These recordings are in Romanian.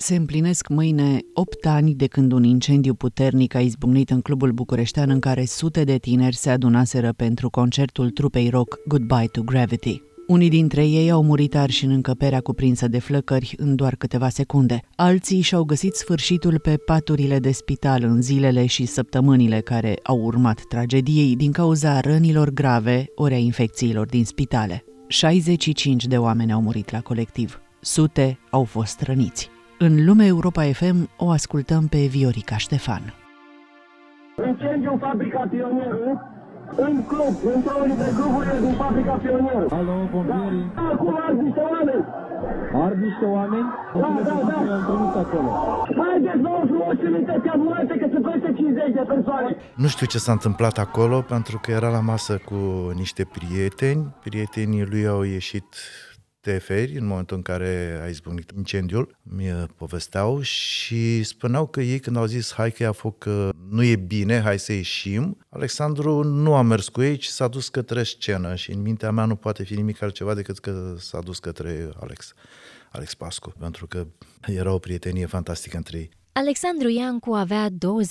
Se împlinesc mâine 8 ani de când un incendiu puternic a izbucnit în clubul bucureștean în care sute de tineri se adunaseră pentru concertul trupei rock Goodbye to Gravity. Unii dintre ei au murit arși în încăperea cuprinsă de flăcări în doar câteva secunde. Alții și-au găsit sfârșitul pe paturile de spital în zilele și săptămânile care au urmat tragediei din cauza rănilor grave ori a infecțiilor din spitale. 65 de oameni au murit la colectiv. Sute au fost răniți. În Lume Europa FM o ascultăm pe Viorica Ștefan. Incendiu în fabrica Pionierul, în club, într-unul dintre cluburile din fabrica Pionierul. Alo, pompieri. Da, acum ard niște oameni. Ard niște oameni? Da. Am trimis acolo. Haideți, vă frumos, trimiteți ambulante, că sunt peste 50 de persoane. Nu știu ce s-a întâmplat acolo, pentru că era la masă cu niște prieteni. Prietenii lui au ieșit teferi în momentul în care a izbucnit incendiul, mi povesteau și spuneau că ei când au zis hai că ia foc, că nu e bine, hai să ieșim, Alexandru nu a mers cu ei, ci s-a dus către scenă și în mintea mea nu poate fi nimic altceva decât că s-a dus către Alex Pascu, pentru că era o prietenie fantastică între ei. Alexandru Iancu avea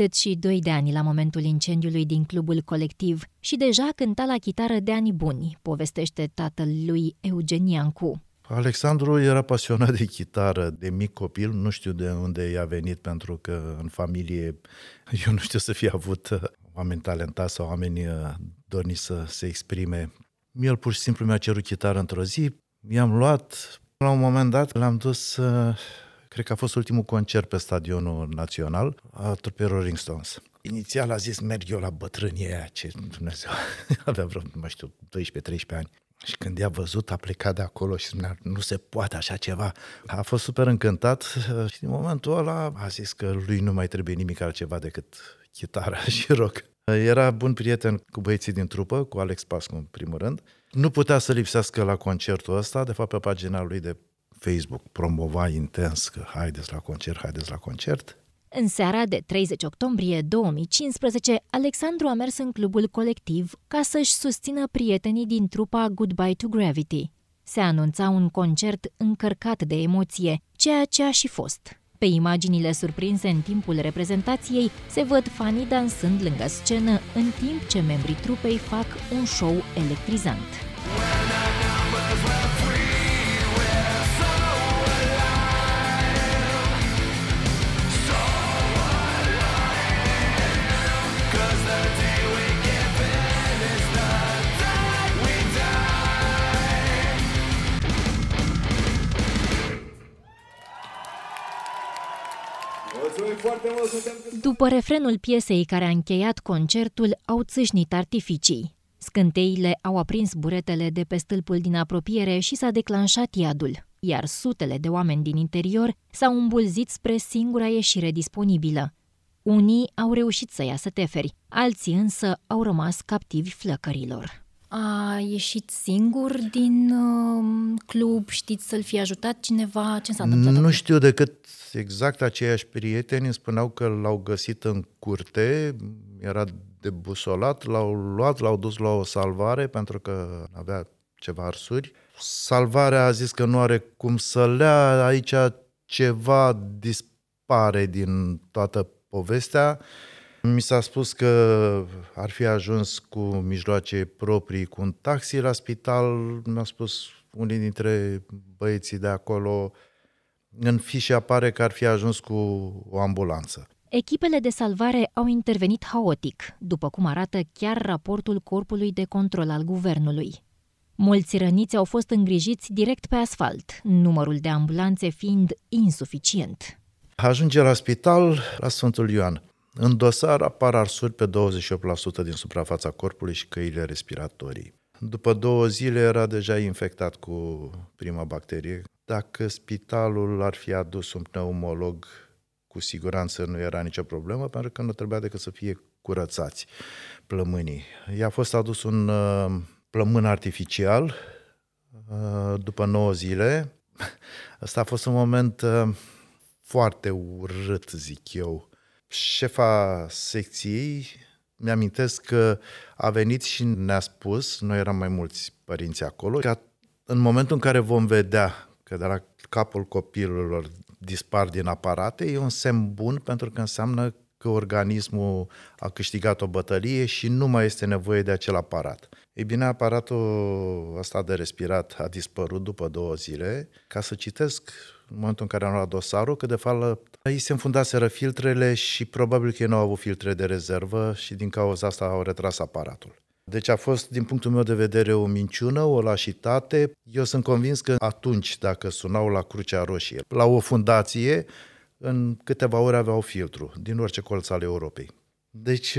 22 de ani la momentul incendiului din clubul colectiv și deja cânta la chitară de ani buni, povestește tatăl lui Eugen Iancu. Alexandru era pasionat de chitară de mic copil, nu știu de unde i-a venit, pentru că în familie eu nu știu să fie avut oameni talentați sau oameni dorniți să se exprime. El pur și simplu mi-a cerut chitară într-o zi, i-am luat, la un moment dat l-am dus. Cred că a fost ultimul concert pe Stadionul Național a trupei Rolling Stones. Inițial a zis, merg eu la bătrânii aia, ce Dumnezeu, avea vreo, 12-13 ani. Și când i-a văzut, a plecat de acolo și spunea, nu se poate așa ceva. A fost super încântat și din momentul ăla a zis că lui nu mai trebuie nimic altceva decât chitara și rock. Era bun prieten cu băieții din trupă, cu Alex Pascu în primul rând. Nu putea să lipsească la concertul ăsta, de fapt pe pagina lui de Facebook promova intens că haideți la concert. În seara de 30 octombrie 2015, Alexandru a mers în clubul colectiv ca să-și susțină prietenii din trupa Goodbye to Gravity. Se anunța un concert încărcat de emoție, ceea ce a și fost. Pe imaginile surprinse în timpul reprezentației se văd fanii dansând lângă scenă, în timp ce membrii trupei fac un show electrizant. După refrenul piesei care a încheiat concertul, au țâșnit artificii. Scânteile au aprins buretele de pe stâlpul din apropiere și s-a declanșat iadul, iar sutele de oameni din interior s-au îmbulzit spre singura ieșire disponibilă. Unii au reușit să iasă teferi, alții însă au rămas captivi flăcărilor. A ieșit singur din club? Știți să-l fi ajutat cineva? Ce s-a întâmplat? Nu știu decât exact aceiași prieteni îmi spuneau că l-au găsit în curte, era debusolat, l-au luat, l-au dus la o salvare pentru că avea ceva arsuri. Salvarea a zis că nu are cum să lea, aici ceva dispare din toată povestea. Mi s-a spus că ar fi ajuns cu mijloace proprii, cu un taxi la spital, mi-a spus unii dintre băieții de acolo. În fișe apare că ar fi ajuns cu o ambulanță. Echipele de salvare au intervenit haotic, după cum arată chiar raportul Corpului de Control al Guvernului. Mulți răniți au fost îngrijiți direct pe asfalt, numărul de ambulanțe fiind insuficient. Ajunge la spital la Sfântul Ioan. În dosar apar arsuri pe 28% din suprafața corpului și căile respiratorii. După 2 zile era deja infectat cu prima bacterie. Dacă spitalul ar fi adus un pneumolog, cu siguranță nu era nicio problemă, pentru că nu trebuia decât să fie curățați plămânii. I-a fost adus un plămân artificial după 9 zile. Ăsta a fost un moment foarte urât, zic eu. Șefa secției, mi-amintesc că a venit și ne-a spus, noi eram mai mulți părinți acolo, că în momentul în care vom vedea că de la capul copilului dispar din aparate, e un semn bun pentru că înseamnă că organismul a câștigat o bătălie și nu mai este nevoie de acel aparat. Ei bine, aparatul ăsta de respirat a dispărut după 2 zile. Ca să citesc, în momentul în care am luat dosarul, că de fapt ei se înfundaseră filtrele și probabil că ei nu au avut filtre de rezervă și din cauza asta au retras aparatul. Deci a fost, din punctul meu de vedere, o minciună, o lașitate. Eu sunt convins că atunci, dacă sunau la Crucea Roșie, la o fundație, în câteva ore aveau filtru, din orice colț al Europei. Deci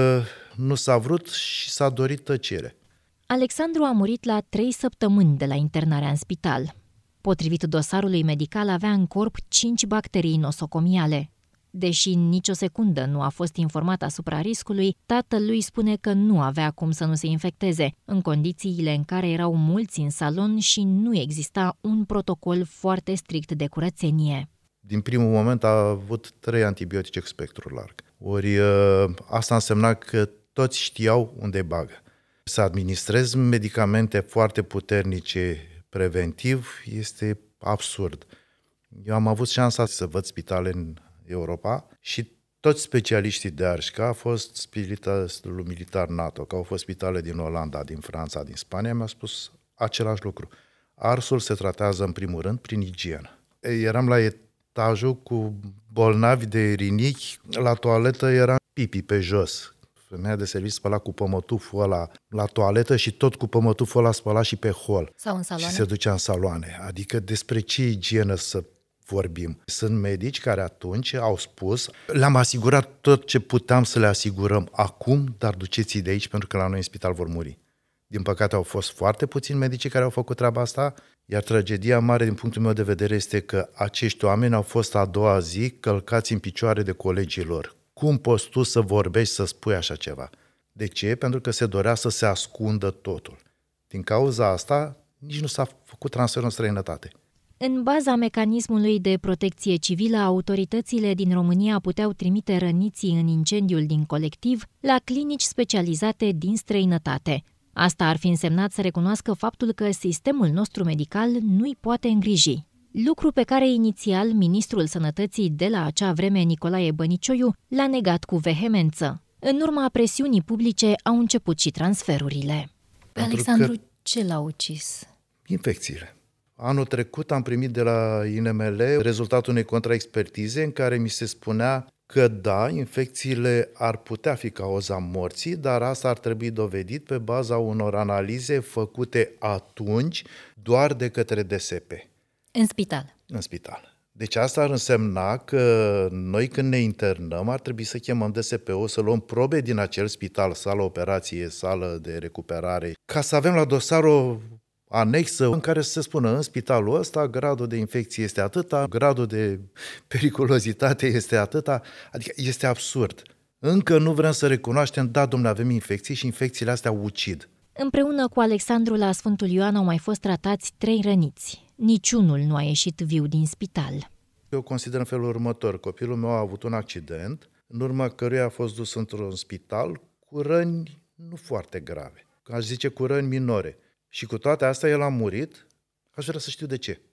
nu s-a vrut și s-a dorit tăcere. Alexandru a murit la 3 săptămâni de la internarea în spital. Potrivit dosarului medical, avea în corp 5 bacterii nosocomiale. Deși nicio secundă nu a fost informat asupra riscului, tatăl lui spune că nu avea cum să nu se infecteze, în condițiile în care erau mulți în salon și nu exista un protocol foarte strict de curățenie. Din primul moment a avut 3 antibiotice cu spectru larg. Ori asta însemna că toți știau unde bagă. Să administrezi medicamente foarte puternice preventiv este absurd. Eu am avut șansa să văd spitale în Europa și toți specialiștii de ARS, că a fost spitalul militar NATO, că au fost spitale din Olanda, din Franța, din Spania, mi-au spus același lucru. ARS-ul se tratează în primul rând prin igienă. Eram la etajul cu bolnavi de rinichi, la toaletă era pipi pe jos. Femeia de serviciu spăla cu pămătuful ăla la toaletă și tot cu pămătuful ăla spăla și pe hol. Sau în saloane. Și se ducea în saloane. Adică despre ce igienă să vorbim. Sunt medici care atunci au spus, le-am asigurat tot ce puteam să le asigurăm acum, dar duceți-i de aici pentru că la noi în spital vor muri. Din păcate au fost foarte puțini medici care au făcut treaba asta, iar tragedia mare din punctul meu de vedere este că acești oameni au fost a doua zi călcați în picioare de colegii lor. Cum poți tu să vorbești, să spui așa ceva? De ce? Pentru că se dorea să se ascundă totul. Din cauza asta, nici nu s-a făcut transferul în străinătate. În baza mecanismului de protecție civilă, autoritățile din România puteau trimite răniții în incendiul din colectiv la clinici specializate din străinătate. Asta ar fi însemnat să recunoască faptul că sistemul nostru medical nu-i poate îngriji. Lucru pe care inițial ministrul Sănătății de la acea vreme, Nicolae Bănicioiu, l-a negat cu vehemență. În urma presiunii publice au început și transferurile. Pe Alexandru, ce l-a ucis? Infecțiile. Anul trecut am primit de la INML rezultatul unei contraexpertize în care mi se spunea că da, infecțiile ar putea fi cauza morții, dar asta ar trebui dovedit pe baza unor analize făcute atunci doar de către DSP. În spital. În spital. Deci asta ar însemna că noi când ne internăm ar trebui să chemăm DSP-ul, să luăm probe din acel spital, sală operație, sală de recuperare, ca să avem la dosar o anexă în care să se spună în spitalul ăsta gradul de infecție este atâta, gradul de periculozitate este atâta, adică este absurd. Încă nu vrem să recunoaștem, da, domnule, avem infecții și infecțiile astea ucid. Împreună cu Alexandru la Sfântul Ioan au mai fost tratați 3 răniți. Niciunul nu a ieșit viu din spital. Eu consider în felul următor. Copilul meu a avut un accident, în urma căruia a fost dus într-un spital cu răni nu foarte grave. Aș zice cu răni minore. Și cu toate astea el a murit. Aș vrea să știu de ce.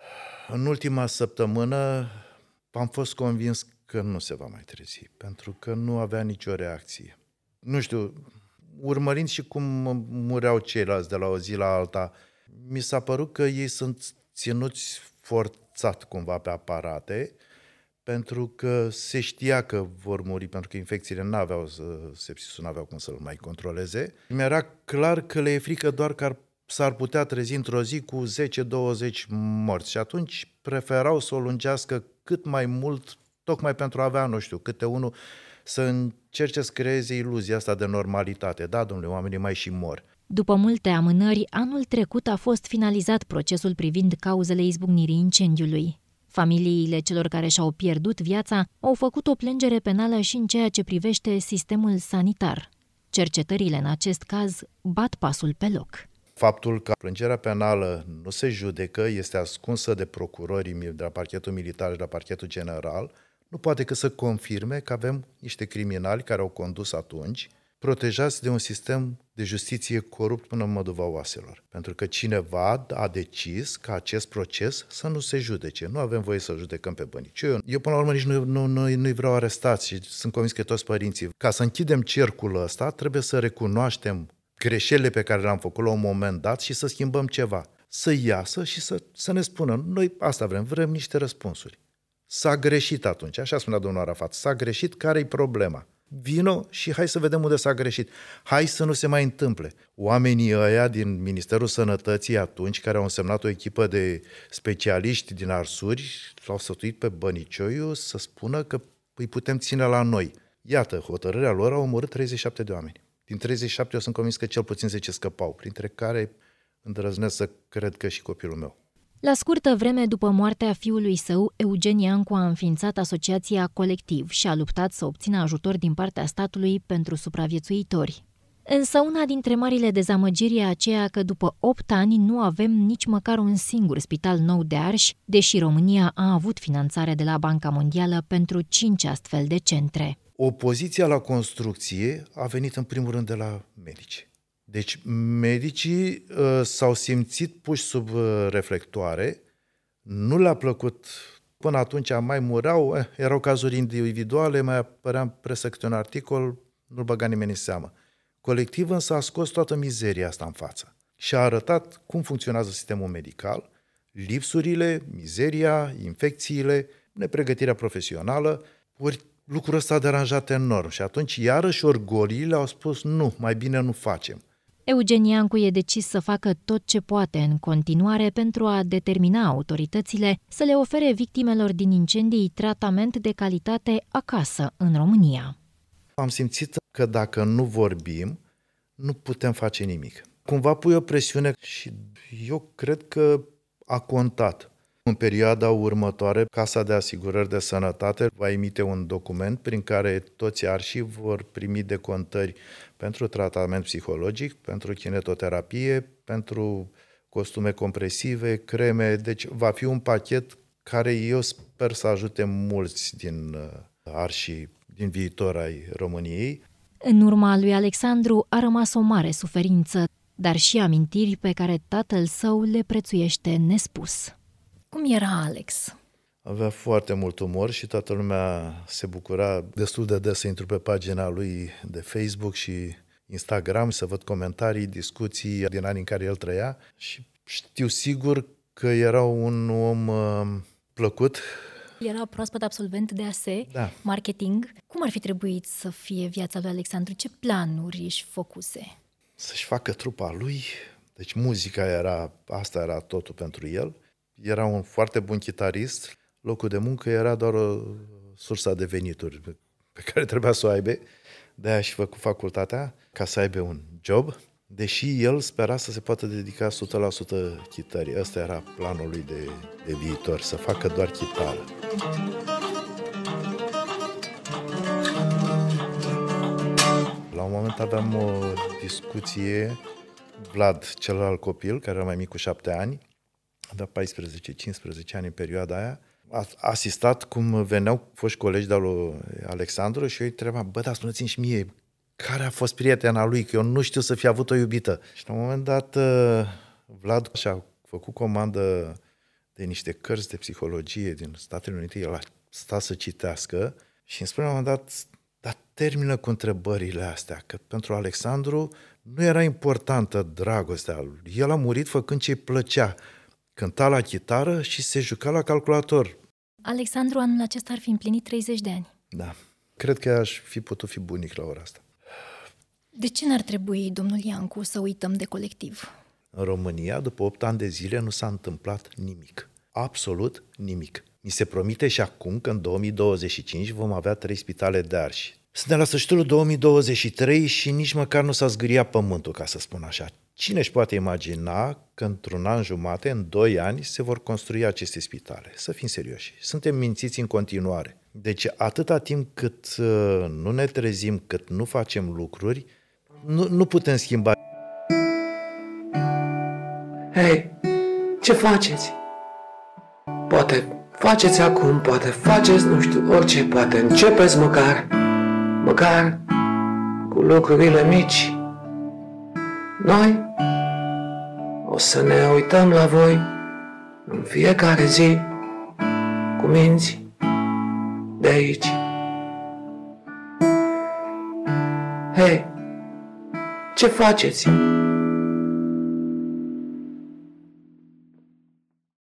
În ultima săptămână am fost convins că nu se va mai trezi, pentru că nu avea nicio reacție. Nu știu, urmărind și cum mureau ceilalți de la o zi la alta, mi s-a părut că ei sunt ținuți forțat cumva pe aparate, pentru că se știa că vor muri, pentru că infecțiile sepsisul n-aveau cum să-l mai controleze. Mi-era clar că le e frică doar că s-ar putea trezi într-o zi cu 10-20 morți și atunci preferau să o lungească cât mai mult, tocmai pentru a avea, nu știu, câte unul, să încerce să creeze iluzia asta de normalitate. Da, domnule, oamenii mai și mor. După multe amânări, anul trecut a fost finalizat procesul privind cauzele izbucnirii incendiului. Familiile celor care și-au pierdut viața au făcut o plângere penală și în ceea ce privește sistemul sanitar. Cercetările în acest caz bat pasul pe loc. Faptul că plângerea penală nu se judecă, este ascunsă de procurorii de la parchetul militar și de la parchetul general, nu poate că să confirme că avem niște criminali care au condus atunci protejați de un sistem de justiție corupt până în măduva oaselor. Pentru că cineva a decis ca acest proces să nu se judece. Nu avem voie să judecăm pe bănicioi. Eu până la urmă nici nu-i vreau arestați și sunt convins că toți părinții. Ca să închidem cercul ăsta, trebuie să recunoaștem greșelile pe care le-am făcut la un moment dat și să schimbăm ceva. Să iasă și să ne spună, noi asta vrem niște răspunsuri. S-a greșit atunci, așa spunea domnul Arafat, s-a greșit, care-i problema? Vino și hai să vedem unde s-a greșit. Hai să nu se mai întâmple. Oamenii ăia din Ministerul Sănătății atunci, care au însemnat o echipă de specialiști din Arsuri, s-au sfătuit pe Bănicioiu să spună că îi putem ține la noi. Iată, hotărârea lor a omorât 37 de oameni. Din 37 eu sunt convins că cel puțin 10 scăpau, printre care îndrăznesc să cred că și copilul meu. La scurtă vreme după moartea fiului său, Eugen Iancu a înființat asociația Colectiv și a luptat să obțină ajutor din partea statului pentru supraviețuitori. Însă una dintre marile dezamăgiri e aceea că după 8 ani nu avem nici măcar un singur spital nou de Arși, deși România a avut finanțare de la Banca Mondială pentru 5 astfel de centre. Opoziția la construcție a venit în primul rând de la medici. Deci medicii s-au simțit puși sub reflectoare, nu le-a plăcut, până atunci mai mureau, erau cazuri individuale, mai apărea în presă câte un articol, nu-l băga nimeni în seamă. Colectiv însă a scos toată mizeria asta în față și a arătat cum funcționează sistemul medical, lipsurile, mizeria, infecțiile, nepregătirea profesională, ori lucrul ăsta a deranjat enorm și atunci iarăși orgoliile au spus nu, mai bine nu facem. Eugen Iancu e decis să facă tot ce poate în continuare pentru a determina autoritățile să le ofere victimelor din incendii tratament de calitate acasă, în România. Am simțit că dacă nu vorbim, nu putem face nimic. Cumva pui o presiune și eu cred că a contat. În perioada următoare, Casa de Asigurări de Sănătate va emite un document prin care toți arșii vor primi decontări pentru tratament psihologic, pentru kinetoterapie, pentru costume compresive, creme. Deci va fi un pachet care eu sper să ajute mulți din arșii din viitor ai României. În urma lui Alexandru a rămas o mare suferință, dar și amintiri pe care tatăl său le prețuiește nespus. Cum era Alex? Avea foarte mult umor și toată lumea se bucura destul de des să intru pe pagina lui de Facebook și Instagram, să văd comentarii, discuții din anii în care el trăia și știu sigur că era un om plăcut. Era proaspăt absolvent de ASE, da. Marketing. Cum ar fi trebuit să fie viața lui Alexandru? Ce planuri își făcuse? Să-și facă trupa lui, deci muzica asta era totul pentru el. Era un foarte bun chitarist, locul de muncă era doar o sursă de venituri pe care trebuia să o aibă. De-aia și făcut facultatea ca să aibă un job, deși el spera să se poată dedica 100% chitării. Ăsta era planul lui de viitor, să facă doar chitară. La un moment aveam o discuție, Vlad, celălalt copil, care era mai mic cu 7 ani, avea 14-15 ani în perioada aia, a asistat cum veneau foști colegi de-al lui Alexandru și eu îi întrebam, dar spuneți-mi și mie, care a fost prietena lui, că eu nu știu să fi avut o iubită. Și la un moment dat, Vlad și-a făcut comandă de niște cărți de psihologie din Statele Unite, el a stat să citească și îmi spune la un moment dat, dar termină cu întrebările astea, că pentru Alexandru nu era importantă dragostea lui. El a murit făcând ce-i plăcea. Cânta la chitară și se juca la calculator. Alexandru anul acesta ar fi împlinit 30 de ani. Da. Cred că aș fi putut fi bunic la ora asta. De ce n-ar trebui, domnul Iancu, să uităm de Colectiv? În România, după 8 ani de zile, nu s-a întâmplat nimic. Absolut nimic. Mi se promite și acum că în 2025 vom avea 3 spitale de arși. Suntem la sfârșitul 2023 și nici măcar nu s-a zgâriat pământul, ca să spun așa. Cine își poate imagina că într-un an jumate, în 2 ani, se vor construi aceste spitale? Să fim serioși. Suntem mințiți în continuare. Deci atâta timp cât nu ne trezim, cât nu facem lucruri, nu putem schimba. Hei, ce faceți? Poate faceți acum, poate faceți, nu știu, orice, poate începeți măcar cu lucrurile mici. Noi o să ne uităm la voi în fiecare zi cu minți de aici. Hei, ce faceți?